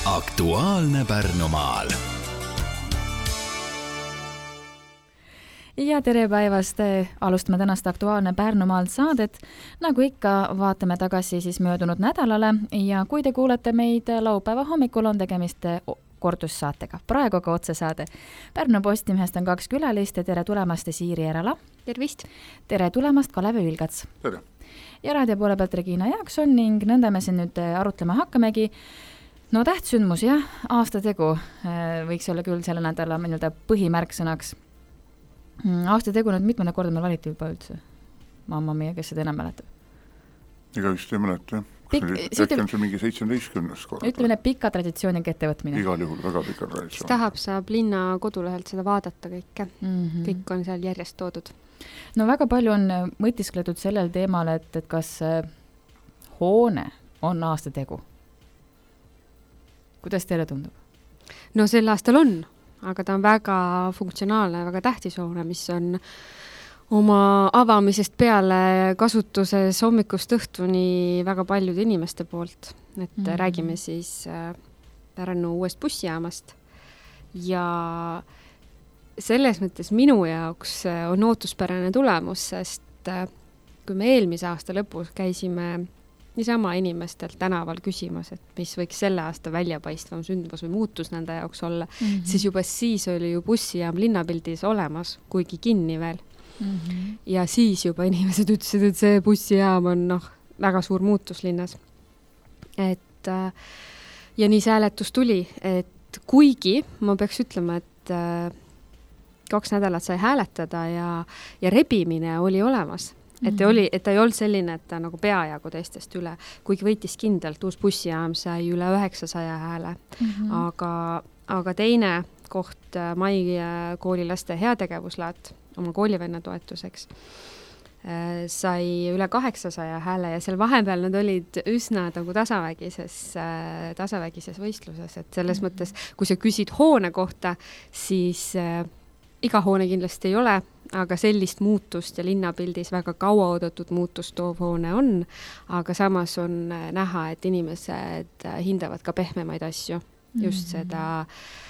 Aktuaalne Pärnumaal. Ja tere päevast, alustame tänast Aktuaalne Pärnumaal saadet. Nagu ikka, vaatame tagasi siis möödunud nädalale ja kui te kuulete meid laupäeva hommikul, on tegemist kordussaatega. Praegu aga otsesaade. Pärnu Postimehest on 2 külalist ja tere tulemast Siiri Erala. Tervist! Tere tulemast Kalev Ülgats. Tere! Ja raadio poole pealt Regina Jaakson ning nõnda me siin nüüd arutlema hakkamegi. No tähtsündmus, jah, aastategu võiks olla küll selle nädala põhimärksõnaks. Aastategu nüüd mitmene korda meil valiti juba üldse? Mamma mia, kes seda enam mäletab? Ega vist ei mäleta, jah. Äkki on see mingi 17. korda? Ütleme, pika traditsiooniga ettevõtmine. Igal juhul väga pika traditsioon. Kes tahab, saab linna kodulehelt seda vaadata kõike. Kõik on seal järjest toodud. No väga palju on mõtiskletud sellel teemal, et kas hoone on aastategu. Kuidas teile tundub? No sel aastal on, aga ta on väga funktsionaalne, väga tähtis hoone, mis on oma avamisest peale kasutuses hommikust õhtuni väga paljude inimeste poolt. Et räägime siis Pärnu uuest bussijaamast. Ja selles mõttes minu jaoks on ootuspärane tulemus, sest kui me eelmise aasta lõpus käisime niisama inimestelt tänaval küsimas, et mis võiks selle aasta väljapaistvam sündmus või muutus nende jaoks olla, siis juba siis oli ju bussijaam linnapildis olemas, kuigi kinni veel. Ja siis juba inimesed ütlesid, et see bussijaam on väga suur muutus linnas. Ja nii see hääletus tuli, et kuigi ma peaks ütlema, et 2 nädalat sai hääletada ja rebimine oli olemas. Et ta ei olnud selline, et ta nagu peajagu teistest üle, kuigi võitis kindlalt, uus bussijaam sai üle 900 hääle. Aga teine koht Mai koolilaste heategevuslaat oma koolivenna toetuseks sai üle 800 hääle ja seal vahepeal nad olid üsna nagu tasavägises võistluses. Et selles mõttes, kui sa küsid hoone kohta, siis iga hoone kindlasti ei ole, aga sellist muutust ja linnapildis väga kaua oodatud muutust toov hoone on, aga samas on näha, et inimesed hindavad ka pehmemaid asju, just seda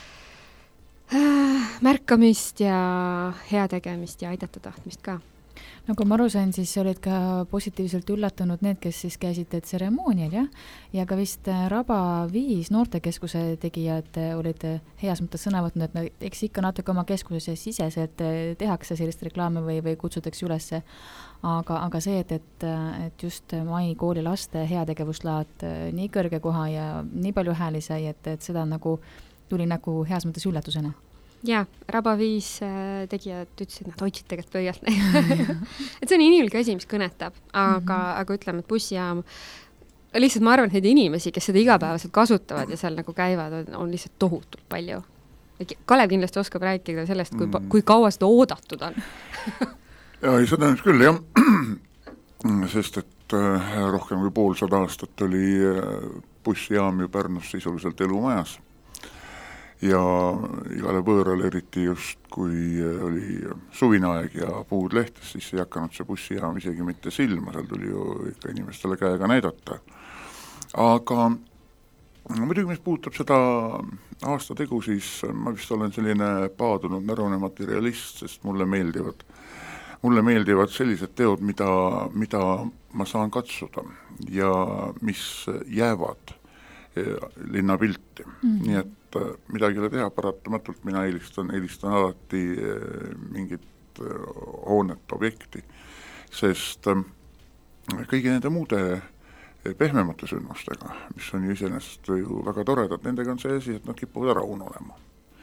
märkamist ja heategemist ja aidata tahtmist ka. Nagu ma aru sain, siis olid ka positiivselt üllatunud need, kes siis käisid tseremoonial, ja ka vist Raba 5 noortekeskuse tegijad olid heas mõttes sõna võtnud, et eks ikka natuke oma keskuse siseselt tehakse sellist reklaami või kutsutakse üles. Aga see, et just Mai kooli laste heategevuslaat nii kõrge koha ja nii palju hääli sai, et seda tuli heas mõttes üllatusena. Jaa, Raba 5 tegijad ütlesid, nad hoidsid tegelikult pöialt. Et see on inimlik asi, mis kõnetab, aga ütleme, et bussijaam, lihtsalt ma arvan, et neid inimesi, kes seda igapäevaselt kasutavad ja seal käivad, on lihtsalt tohutult palju. Kalev kindlasti oskab rääkida sellest, kui kaua seda oodatud on. Ja, seda on küll, jah. Sest, et rohkem kui 500 aastat oli bussijaam ju Pärnus sisuliselt elumajas. Ja igale võõrale eriti just, kui oli suvinaeg ja puud lehtes, siis ei hakanud see bussijaam isegi mitte silma, seal tuli ju ikka inimestele käega näidata. Aga muidugi, mis puudutab seda aastategu, siis ma vist olen selline paadunud närune materialist, sest mulle meeldivad sellised teod, mida ma saan katsuda ja mis jäävad linnapilti. Nii et midagi ei teha, paratamatult mina eelistan alati mingit hoonet, objekti, sest kõigi nende muude pehmemate sündmustega, mis on ju iseenesest ju väga toredad, nendega on see asi, et nad kipuvad ära unolema.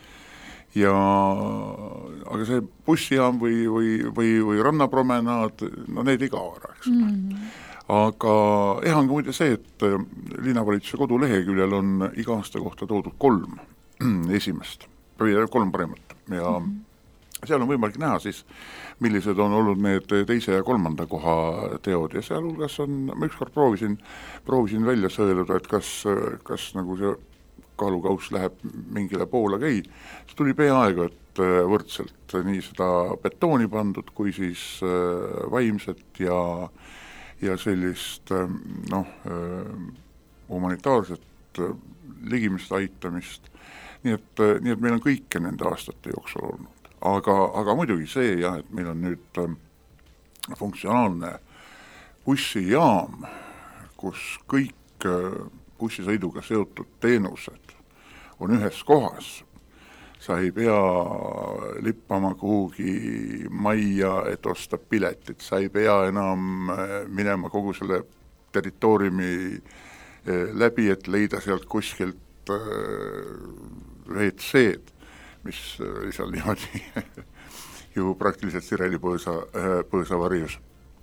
Aga see bussijaam või rannapromenaad, need ei kao ära, eks ole. Aga on ka muide see, et linnavalitsuse koduleheküljel on iga aasta kohta toodud 3 esimest, 3 paremat. Ja seal on võimalik näha siis, millised on olnud need 2. ja 3. koha teod. Ja seal hulgas ma ükskord proovisin välja sõeluda, et kas nagu see kaalukauss läheb mingile poole käi. See tuli peaaegu, et võrdselt nii seda betooni pandud, kui siis vaimset ja sellist humanitaarset ligimist aitamist, nii et meil on kõike nende aastate jooksul olnud. Aga muidugi see jah, et meil on nüüd funktsionaalne bussijaam, kus kõik bussisõiduga seotud teenused on ühes kohas. Sa ei pea lippama kuhugi majja, et osta piletit, sa ei pea enam minema kogu selle territooriumi läbi, et leida sealt kuskilt WC-d, mis oli seal niimoodi ju praktiliselt Sireli põõsa varjus.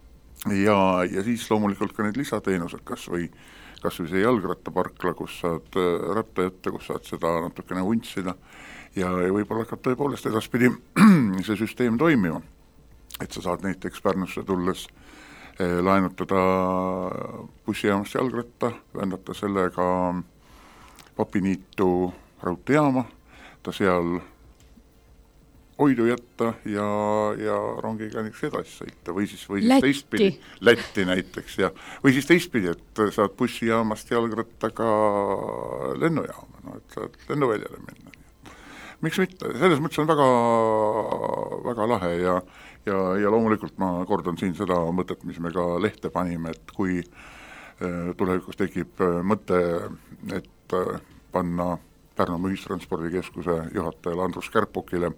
Ja siis loomulikult ka need lisateenused, kas või see jalgrattaparkla, kus saad ratta ette, kus saad seda natukene untsida ja võib-olla hakkab tõepoolest edaspidi see süsteem toimima, et sa saad näiteks Pärnusse tulles laenutada bussijaamast jalgratta, vändata sellega Papiniitu raudteejaama, ta seal hoidu jätta ja rongiga edasi sõita või siis teistpidi Lätti näiteks ja või siis teistpidi, et saad bussijaamast jalgrattaga lennujaama, et saad lennuväljale minna. Miks mitte? Selles mõttes on väga, väga lahe ja loomulikult ma kordan siin seda mõtet, mis me ka lehte panime, et kui tulevikus tekib mõte, et panna Pärnu ühistranspordikeskuse juhatajale Andrus Kärpukile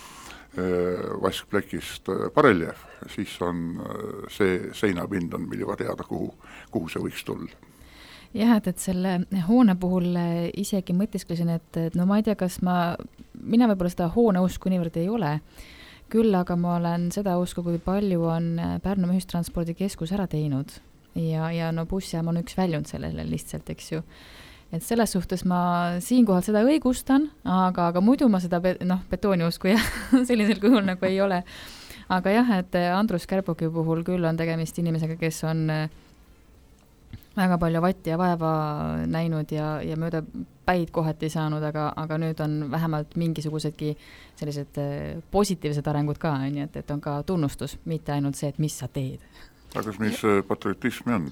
vaskplekist bareljeef, siis on see seinapind on meil juba teada, kuhu see võiks tulla. Jah, et selle hoone puhul isegi mõtisklesin, et no ma ei tea, kas mina võib-olla seda hoone usku niivõrd ei ole, küll aga ma olen seda usku, kui palju on Pärnu ühistranspordikeskus ära teinud ja no bussijaam on üks väljund sellele lihtsalt, eks ju. Et selles suhtes ma siinkohal seda õigustan, aga muidu ma seda betooni usku jah, sellisel kujul nagu ei ole. Aga jah, et Andrus Kärpuki puhul küll on tegemist inimesega, kes on väga palju vatti ja vaeva näinud ja mööda päid kohati saanud, aga nüüd on vähemalt mingisugusedki sellised positiivsed arengud ka, nii et on ka tunnustus, mitte ainult see, et mis sa teed. Aga mis patriotismi on?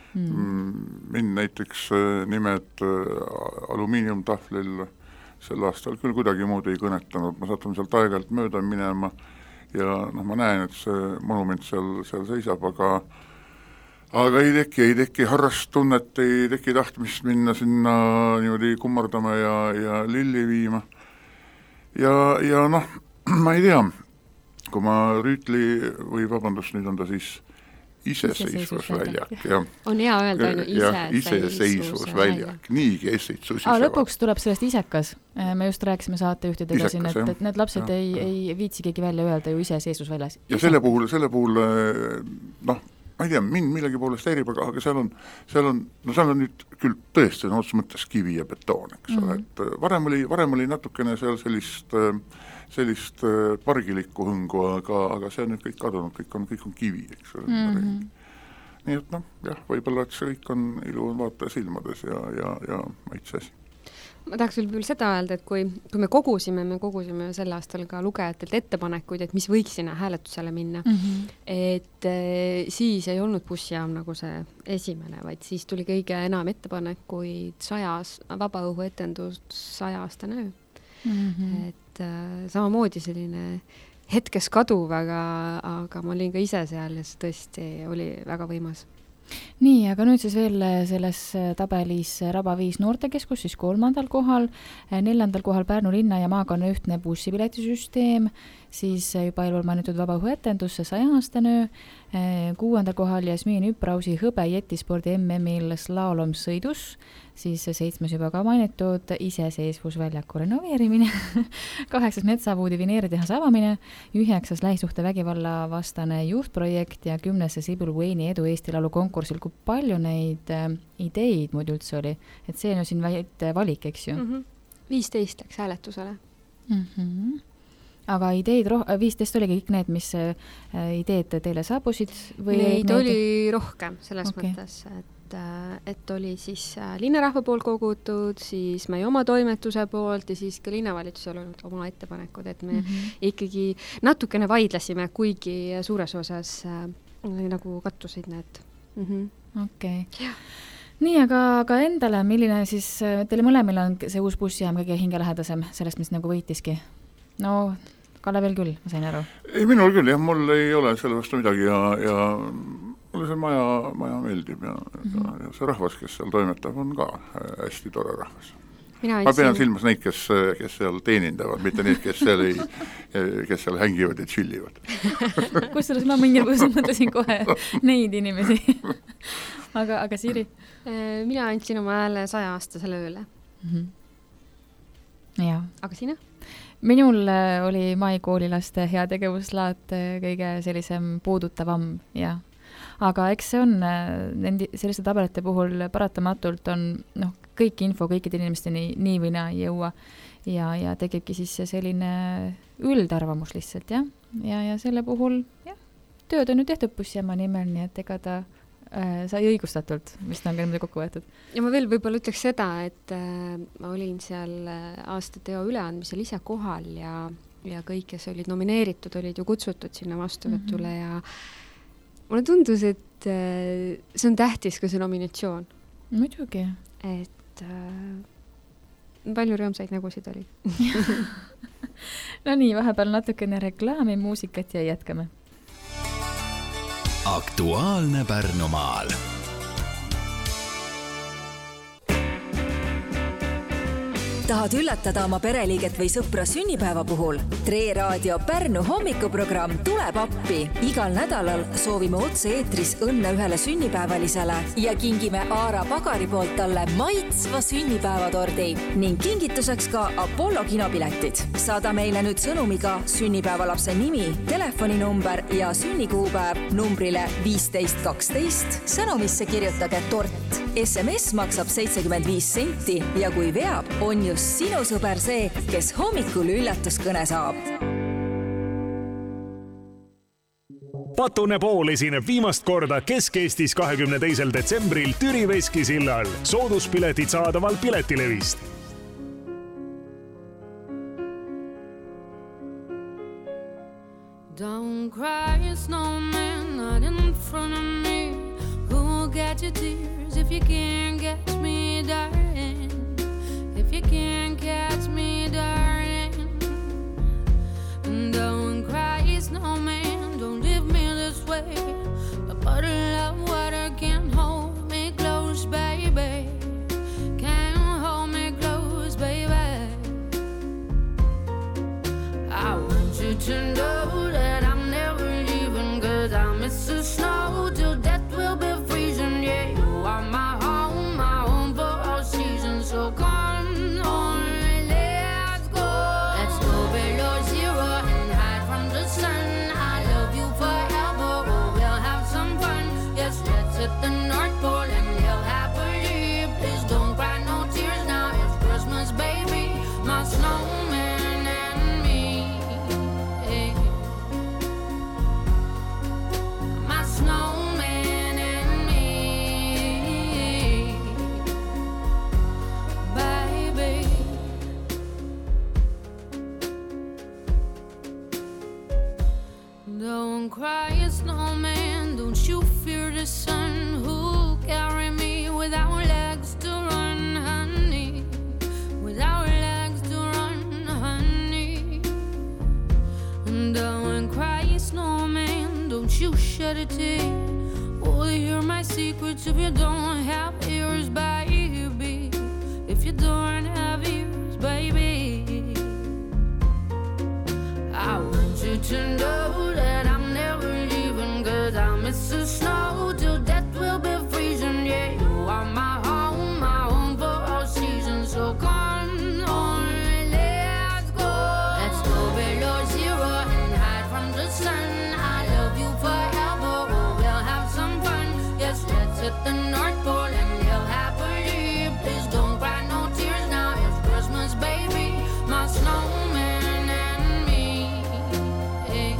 Mind näiteks nimed alumiiniumtahvlil sel aastal küll kuidagi muud ei kõnetanud, ma satun sealt aeg-ajalt mööda minema ja ma näen, et see monument seal seisab, aga ei teki harrastunnet, ei teki tahtmist minna sinna niimoodi kummardama ja lilli viima ja ma ei tea, kui ma Rüütli või vabandust, nüüd on ta siis iseseisvusväljak. On hea öelda ainult iseseisvusväljak. Niigi essid susisevad. Lõpuks tuleb sellest isekas. Me just rääkisime saatejuhtidega siin, et need lapsed ei viitsi keegi välja öelda ju iseseisvusväljas. Ja selle puhul ma ei tea, mind millegi poolest häirib, aga seal on nüüd küll tõesti otsus mõttes kivi ja betoon, eks ole, et varem oli natukene seal sellist pargilikku hõngu, aga see on nüüd kõik kadunud, kõik on kivi, eks ole. Nii et jah, võib-olla, et see kõik on ilu vaataja silmades ja maitse asi. Ma tahaks küll seda öelda, et kui me kogusime sel aastal ka lugejatelt ettepanekuid, et mis võiks sinna hääletusele minna, et siis ei olnud bussijaam nagu see esimene, vaid siis tuli kõige enam ettepanekuid vabaõhuetendus 100 aastane öö. Et samamoodi selline hetkes kaduv, aga ma olin ka ise seal ja see tõesti oli väga võimas. Nii, aga nüüd siis veel selles tabelis Raba 5 noortekeskus siis 3. kohal, 4. kohal Pärnu linna ja maakonna ühtne bussipiletisüsteem, siis juba eelpool mainitud vabaõhuetendus 100 aastane öö, 6. kohal Jasmiin Üprausi hõbe jetispordi MM-il slaalomsõidus, siis 7. juba ka mainitud iseseisvusväljaku renoveerimine, 8. Metsavuudi vineeritehase avamine, 9. lähisuhte vägivalla vastane juhtprojekt ja 10. Sibul Weini edu Eesti laulu konkursil. Kui palju neid ideid muidu üldse oli? Et see on ju siin valik, eks ju? 15 läks hääletusele. Aga ideid 15 oligi kõik need, mis ideed teile saabusid? Neid oli rohkem selles mõttes, et oli siis linnarahva poolt kogutud, siis meie oma toimetuse poolt ja siis ka linnavalitsusel olnud oma ettepanekud, et me ikkagi natukene vaidlesime, kuigi suures osas nagu kattusid need. Okei. nii, aga endale, milline siis, teile mõlemil on see uus bussijaam kõige hingelähedasem sellest, mis nagu võitiski? No, Kalevil küll, ma sain aru. Ei, minul küll, jah, mul ei ole selle vastu midagi ja mulle see maja meeldib ja see rahvas, kes seal toimetab, on ka hästi tore rahvas. Ma pean silmas neid, kes seal teenindavad, mitte neid, kes seal hängivad ja chillivad. Kusjuures ma mingil põhjusel mõtlesin kohe neid inimesi. aga Siiri? Mina andsin oma hääle 100-aastasele ööle. Ja. Aga sina? Minul oli maikoolilaste heategevuslaat kõige sellisem puudutavam ja aga eks see on selliste tabelite puhul paratamatult on kõik info kõikide inimesteni nii või naa ei jõua ja tegibki siis selline üldarvamus lihtsalt ja selle puhul tööd on ju tehtud bussijaama nimel, nii et ega ta sai õigustatult, mis ta on ka niimoodi kokku võetud. Ja ma veel võib-olla ütleks seda, et ma olin seal aastateo üleandmisel ise kohal ja kõik, kes olid nomineeritud, olid ju kutsutud sinna vastuvõtule ja mulle tundus, et see on tähtis ka see nominatsioon. Muidugi. Et palju rõõmsaid nägusid oli. No nii, vahepeal natukene reklaami, muusikat ja jätkame. Aktuaalne Pärnumaal. Tahad üllatada oma pereliiget või sõpra sünnipäeva puhul? Tre Raadio Pärnu hommikuprogramm tuleb appi. Igal nädalal soovime otse-eetris õnne ühele sünnipäevalisele ja kingime Aara Pagari poolt talle maitsva sünnipäevatordi ning kingituseks ka Apollo kinopiletid. Saada meile nüüd sõnumiga sünnipäevalapse nimi, telefoninumber ja sünnikuupäev numbrile 1512. Sõnumisse kirjutage tort. SMS maksab 75 senti ja kui veab, on just sinu sõber see, kes hommikul üllatuskõne saab. Patune pool esineb viimast korda Kesk-Eestis 22. detsembril Türi Veskisillal. Sooduspiletid saadaval Piletilevist. Don't cry, snowman, not in front of me. Who'll get your tears if you can't catch me, darling? If you can't catch me, darling. Don't cry, snowman, don't leave me this way. A bottle of water can't hold me close, baby. Can't hold me close, baby. I want you to know that I'm never leaving, 'cause I miss the snow till death will be freezing. Yeah, you are my home for all seasons. So come on, let's go. Let's go below zero and hide from the sun. I love you forever, oh, we'll have some fun. Yes, let's hit the North Pole and live happily. Please don't cry no tears now, it's Christmas, baby. My snowman and me, hey. My snowman and me, baby. Don't cry, snowman, don't you fear the sun. Who'll carry me without legs to run, honey? Without legs to run, honey. Don't cry, snowman, don't you shed a tear. Oh, hear my secrets if you don't have ears, baby. If you don't have ears, baby. I want you to know that I'm never leaving, 'cause I miss the snow till death will be freezing. Yeah, you are my home for all seasons. So come on, let's go. Let's go below zero and hide from the sun. I love you forever, oh, we'll have some fun. Yes, let's hit the North Pole and live happily. Please don't cry no tears now, it's Christmas, baby. My snowman and me, hey.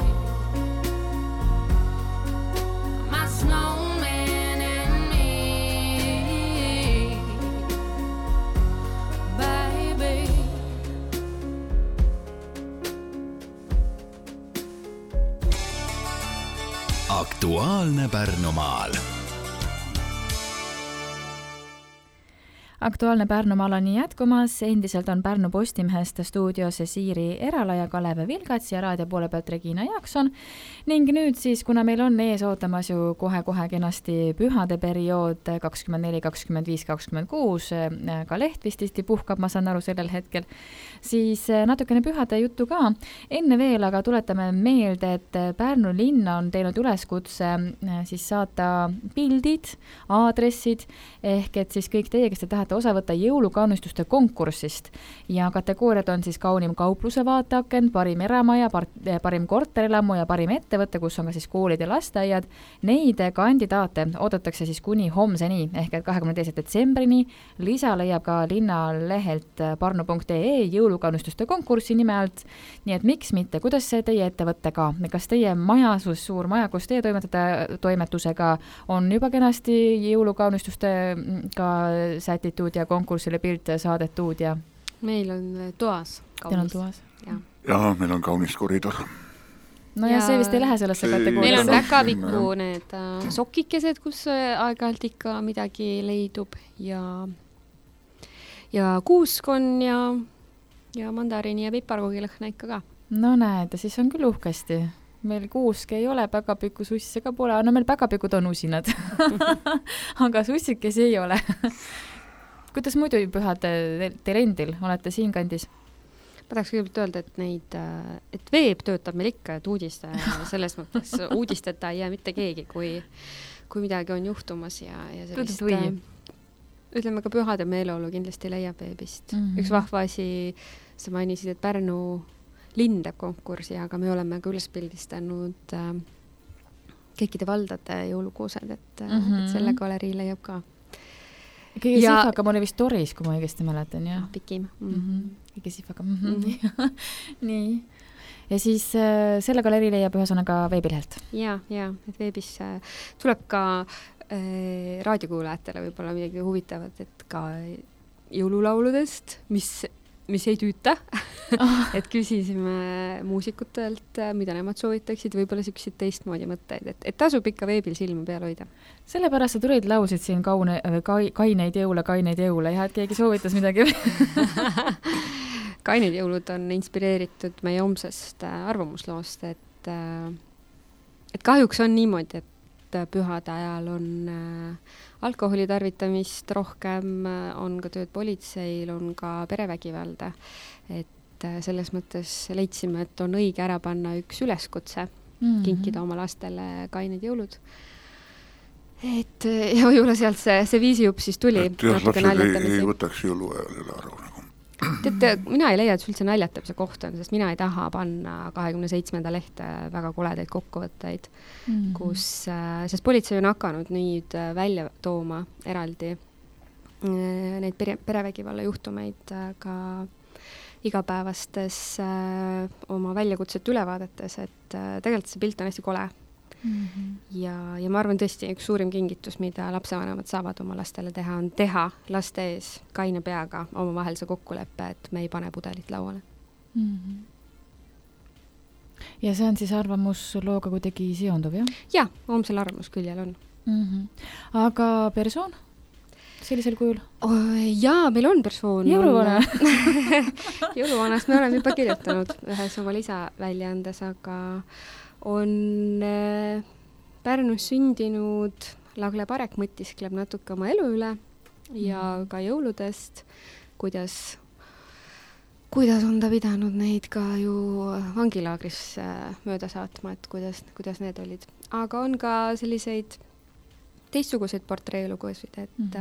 My snowman and me, baby. Aktuaalne Pärnumaal. Aktuaalne Pärnumaal on jätkumas, endiselt on Pärnu Postimehest stuudios Siiri Erala ja Kalev Vilgats ja raadio poole pealt Regina Jaakson. Ning nüüd siis, kuna meil on ees ootamas ju kohe-kohe kenasti pühade periood 24, 25, 26, ka leht vististi puhkab, ma saan aru sellel hetkel, siis natukene pühade juttu ka. Enne veel aga tuletame meelde, et Pärnu linn on teinud üleskutse siis saata pildid, aadressid, ehk et siis kõik teie, kes te tahate osa võtta jõulukaunistuste konkursist ja kategooriad on siis kaunim kaupluse vaateaken, parim eramaja, parim korterelamu ja parim ettevõte, kus on ka siis koolid ja lasteaiad. Neid kandidaate oodatakse siis kuni homseni ehk et 22. detsembrini. Lisa leiab ka linnalehelt parnu.ee jõulukaunistuste konkursi nime alt. Nii et miks mitte, kuidas see teie ettevõttega, kas teie majasus, suur maja, kus teie toimetusega on juba kenasti jõulukaunistuste ka sätitud ja konkursile pilt saadetud ja meil on toas kaunis. Teil on toas? Ja meil on kaunis koridor. No ja see vist ei lähe sellesse kategooriasse. Meil on räkaviku need sokikesed, kus aeg-ajalt ikka midagi leidub ja kuusk on ja mandariini ja piparkoogilõhna ikka ka. No näed, siis on küll uhkesti. Meil kuusk ei ole, päkapiku susse ka pole. No meil päkapikud on usinad. Aga sussikesi ei ole. Kuidas muidu pühad teil endil? Olete siin kandis? Ma tahaks kõigepealt öelda, et veeb töötab meil ikka, et selles mõttes uudisteta ei jää mitte keegi, kui midagi on juhtumas ja sellist, ütleme ka pühade meeleolu kindlasti leiab veebist. Üks vahva asi, sa mainisid, et Pärnu linn teeb konkursi, aga me oleme ka üles pildistanud kõikide valdade jõulukuused, et selle galerii leiab ka. Kõige sihvakam oli vist Toris, kui ma õigesti mäletan, jah? Pikim. Kõige sihvakam. Nii. Ja siis selle galerii leiab ühesõnaga veebilehelt. Ja, et veebis tuleb ka raadiokuulajatele võib-olla midagi huvitavat, et ka jõululauludest, mis ei tüüta, et küsisime muusikutelt, mida nemad soovitaksid, võib-olla selliseid teistmoodi mõtteid, et tasub ikka veebil silma peal hoida. Sellepärast sa tulid lausid siin kaineid jõule, ja et keegi soovitas midagi. Kained jõulud on inspireeritud meie homsest arvamusloost, et kahjuks on niimoodi, et pühade ajal on alkoholi tarvitamist rohkem, on ka tööd politseil, on ka perevägivalda. Et selles mõttes leidsime, et on õige ära panna üks üleskutse, kinkida oma lastele kained jõulud. Et ja võib-olla sealt see viisijupp siis tuli. Et jah, lapsed ei võtaks jõuluajal üle aru nagu. Teate, mina ei leia, et üldse naljatamise koht on, sest mina ei taha panna 27. lehte väga koledaid kokkuvõtteid, sest politsei on hakanud nüüd välja tooma eraldi neid perevägivalla juhtumeid ka igapäevastes oma väljakutset ülevaadates, et tegelikult see pilt on hästi kole. Ja ma arvan tõesti, üks suurim kingitus, mida lapsevanemad saavad oma lastele teha, on teha laste ees kaine peaga oma vahel see kokkuleppe, et me ei pane pudelit lauale. Ja see on siis arvamuslooga kuidagi seonduv, jah? Ja, homsel arvamusküljel on. Aga persoon? Sellisel kujul? Jaa, meil on persoon. Jõuluvana? Jõuluvanast me oleme juba kirjutanud ühes oma lisaväljaandes, aga on Pärnus sündinud Lagle Parek mõtiskleb natuke oma elu üle ja ka jõuludest, kuidas on ta pidanud neid ka ju vangilaagris mööda saatma, et kuidas need olid. Aga on ka selliseid teistsuguseid portreelugusid,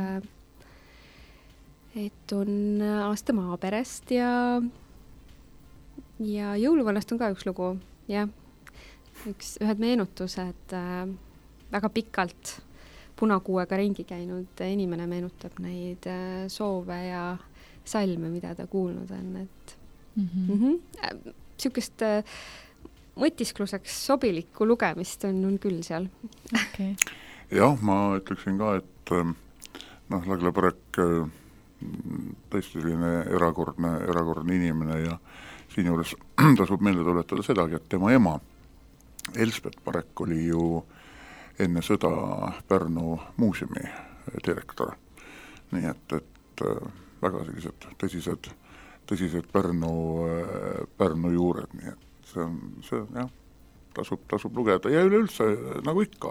et on aasta maaperest ja jõuluvanast on ka üks lugu, jah. Ühed meenutused väga pikalt punakuuega ringi käinud inimene meenutab neid soove ja salme, mida ta kuulnud on, et siukest mõtiskluseks sobilikku lugemist on küll seal. Okay. Jah, ma ütleksin ka, et Lagle Parek tõesti selline erakordne inimene ja siin juures tasub meelde tuletada sedagi, et tema ema Elspet Parek oli ju enne sõda Pärnu muuseumi direktor. Nii et väga sellised tõsised Pärnu juured, nii et see jah, tasub lugeda ja üleüldse nagu ikka.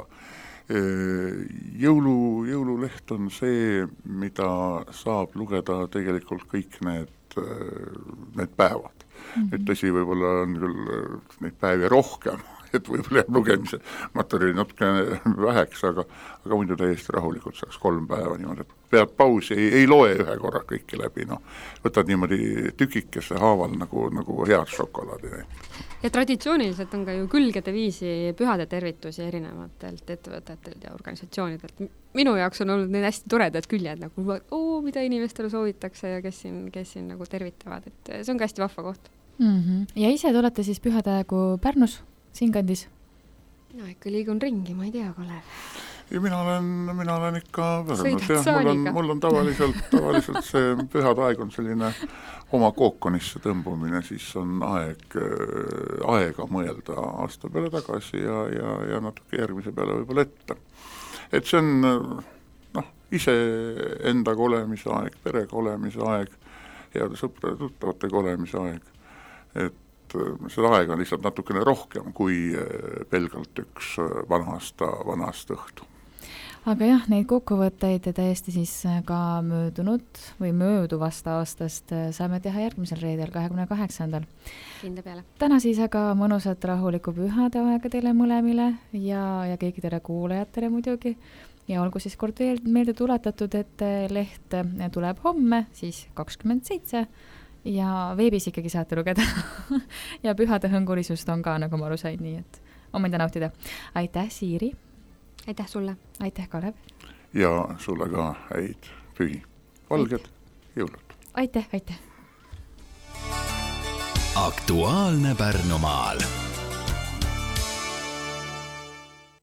Jõululeht on see, mida saab lugeda tegelikult kõik need päevad. Nüüd tõsi, võib-olla on küll neid päevi rohkem, et võib-olla jääb lugemise materjali natuke väheks, aga muidu täiesti rahulikult saaks 3 päeva niimoodi, et pead pausi, ei loe ühe korra kõike läbi, võtad niimoodi tükikese haaval nagu head šokolaadi. Ja traditsiooniliselt on ka ju külgede viisi pühade tervitusi erinevatelt ettevõtetelt ja organisatsioonidelt. Minu jaoks on olnud need hästi toredad küljed, mida inimestele soovitakse ja kes siin nagu tervitavad, et see on ka hästi vahva koht. Ja ise te olete siis pühade aegu Pärnus, siinkandis? No ikka liigun ringi, ma ei tea, Kalev. Ja mina olen ikka Pärnus. Mul on tavaliselt see pühade aeg on selline oma kookonisse tõmbumine, siis on aega mõelda aasta peale tagasi ja natuke järgmise peale võib-olla ette. Et see on ise endaga olemise aeg, perega olemise aeg, heade sõprade tuttavatega olemise aeg. Et seda aega on lihtsalt natukene rohkem kui pelgalt üks vana aasta õhtu. Aga jah, neid kokkuvõtteid täiesti siis ka möödunud või mööduvast aastast saame teha järgmisel reedel 28. Hinde peale. Täna siis aga mõnusat rahulikku pühade aega teile mõlemile ja kõikidele kuulajatele muidugi. Ja olgu siis kord veel meelde tuletatud, et leht tuleb homme, siis 27 ja veebis ikkagi saate lugeda. Ja pühade hõngulisust on ka, nagu ma aru sain, nii et on mida nautida. Aitäh, Siiri! Aitäh sulle! Aitäh, Kalev! Ja sulle ka häid pühi. Valged jõulud! Aitäh! Aktuaalne Pärnumaal.